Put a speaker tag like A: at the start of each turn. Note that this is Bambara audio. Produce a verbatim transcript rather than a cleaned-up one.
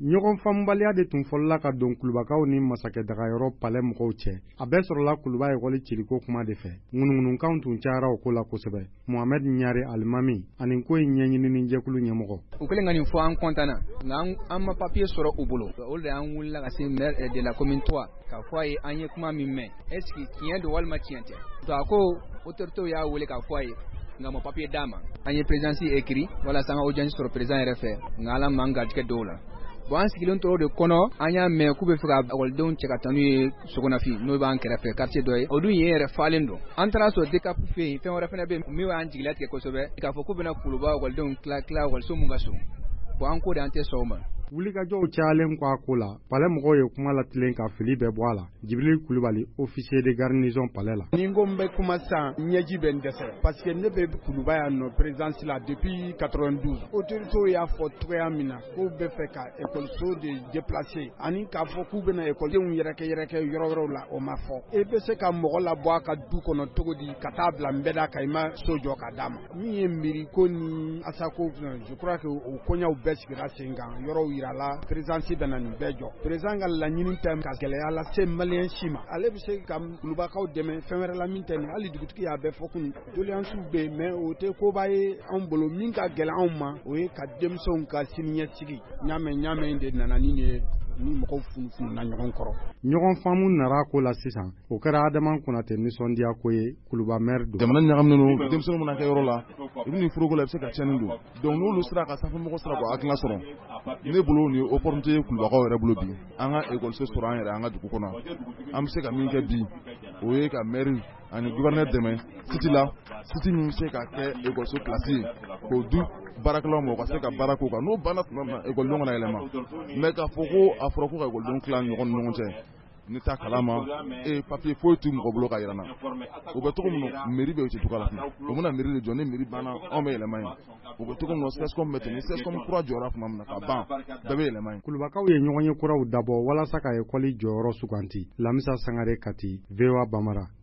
A: ɲɔgɔn faamubaliya de tun fɔlɔla ka don kulubakaw ni masakɛ dagayɔrɔ palais mɔgɔw cɛ. A bɛɛ sɔrɔla kuluba ekɔli ciliko kuma de fɛ. ŋunuŋunukanw tun cayara o ko la kosɛbɛ. Mohamed Ɲare Alimami ani ko in ɲɛɲinini jɛkulu ɲɛmɔgɔ.
B: U kɛlen ka nin fɔ an kɔntana nka an ma papier sɔrɔ u bolo. O de an wulila ka se maire de la commune trois k'a fɔ a ye an ye kuma min mɛn est ce que tiɲɛ don walima tiɲɛ tɛ. To a ko autorité y'a wele k'a fɔ a ye nka ma papier d'a ma. An ye présidence écrit walasa an ka audience sɔrɔ président yɛrɛ fɛ nka ala m'an garijɛgɛ dɔw la. Bon an sigilen tora de kɔnɔ an y'a mɛn k'u bɛ fɛ ka ekɔlidenw cɛ ka taa n'u ye Sogonafin n'o b'an kɛrɛfɛ quartier dɔ ye o dun yen yɛrɛ falen don. An taara sɔrɔ D C A P fɛ yen fɛn wɛrɛ fana bɛ yen min y'an jigila tigɛ kosɛbɛ k'a fɔ k'u bɛna kuluba ekɔlidenw tila tila ekɔliso mun ka so. Bon an ko de an tɛ sɔn o ma.
A: Wulikajɔw cayalen kɔ a ko la, palais mɔgɔw ye kuma latilen ka fili bɛɛ bɔ a la. Jibril Kulubali, officier de garnison palais la.
C: Ni n ko n bɛ kuma sisan ɲɛji bɛ n dɛsɛ parce que ne bɛ Kuluba yan nɔ présidence la depuis quatre-vingt-douze. Autorités y'a fɔ cogoya min na k'u bɛ fɛ ka écoliso de déplacer ani k'a fɔ k'u bɛna écolidenw yɛrɛkɛ yɛrɛkɛ yɔrɔ wɛrɛw la o ma fɔ. E bɛ se ka mɔgɔ labɔ a ka du kɔnɔ cogo di ka taa bila n bɛɛ da kan i ma so jɔ ka d'a ma. Min ye miiri ko ni asako je crois que o koɲɛw bɛɛ sigira sen kan yɔrɔw yira la présidence bɛna nin bɛɛ jɔ. Président ka laɲini tɛ ka gɛlɛya lase malien si ma. Ale bɛ se ka kulubakaw dɛmɛ fɛn wɛrɛ la min tɛ nin hali dugutigi y'a bɛɛ fɔ kun doléance bɛ yen mais o tɛ koba ye anw bolo min ka gɛlɛn anw ma o ye ka denmisɛnw ka siniɲɛsigi ɲamɛ ɲamɛ de nana ni ye ni mɔgɔw funfunna ɲɔgɔn kɔrɔ.
A: ɲɔgɔn faamu nara ko la sisan o kɛra Adama Konate nisɔndiya ko ye Kuluba maire don.
D: Jamana ɲagaminen don denmisɛnw mana kɛ yɔrɔ la i bɛ nin foroko la i bɛ se ka tiɲɛni don donc n'olu sera ka sanfɛmɔgɔ sera k'o hakilina sɔrɔ ne bolo nin ye opportunité ye kulubakaw yɛrɛ bolo bi an ka écoliso sɔrɔ an yɛrɛ an ka dugu kɔnɔ an bɛ se ka min kɛ bi o ye ka maire ani gouverneur dɛmɛ site la site min bɛ se ka kɛ écoliso classé ye k'o di baarakɛlaw ma u ka se ka baara k'o kan n'o banna tuma min na écolidenw kana yɛlɛma mais k'a fɔ ko a fɔra ko ka écolidenw tila ɲɔgɔn ni ɲɔgɔn cɛ ne t'a kalama e papier foyi t'u mɔgɔ bolo ka yɛrɛ na o bɛ cogo min na mairie bɛ o tɛ cogoya la o bɛna mairie de jɔ ni mairie banna anw bɛ yɛlɛma yen o bɛ cogo min na sescom bɛ ten ni sescom kura jɔra tuma min na ka ban bɛɛ bɛ yɛlɛma yen.
A: Kulubakaw ye ɲɔgɔn ye kuraw dabɔ walasa ka école jɔyɔrɔ suganti. Lamisa Sangare Kati, V O A Bamara.